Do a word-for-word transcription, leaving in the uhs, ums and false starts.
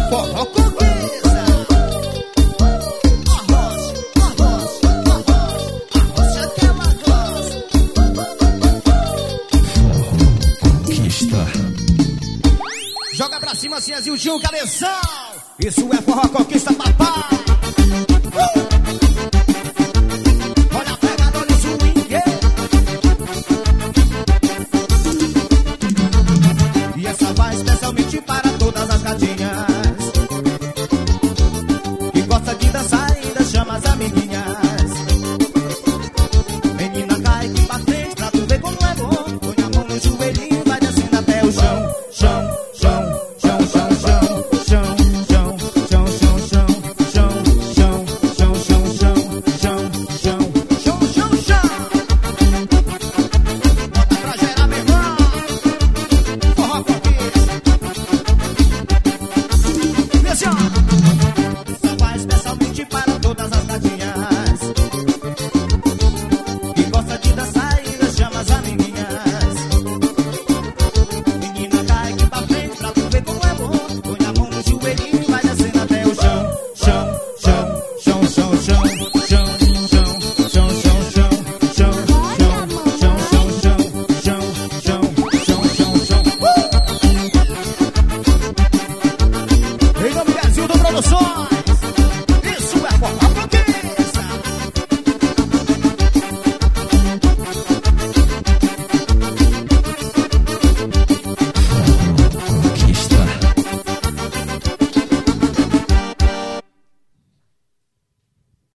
Forró conquista. Arroz, arroz, arroz, arroz que ela gosta. Conquista. Joga pra cima, Ciazinho, Gil, cabeção. Isso é Forró Conquista, papai. Uh! Olha a pegada, olha o swing. E essa vai especialmente para todas as gatinhas.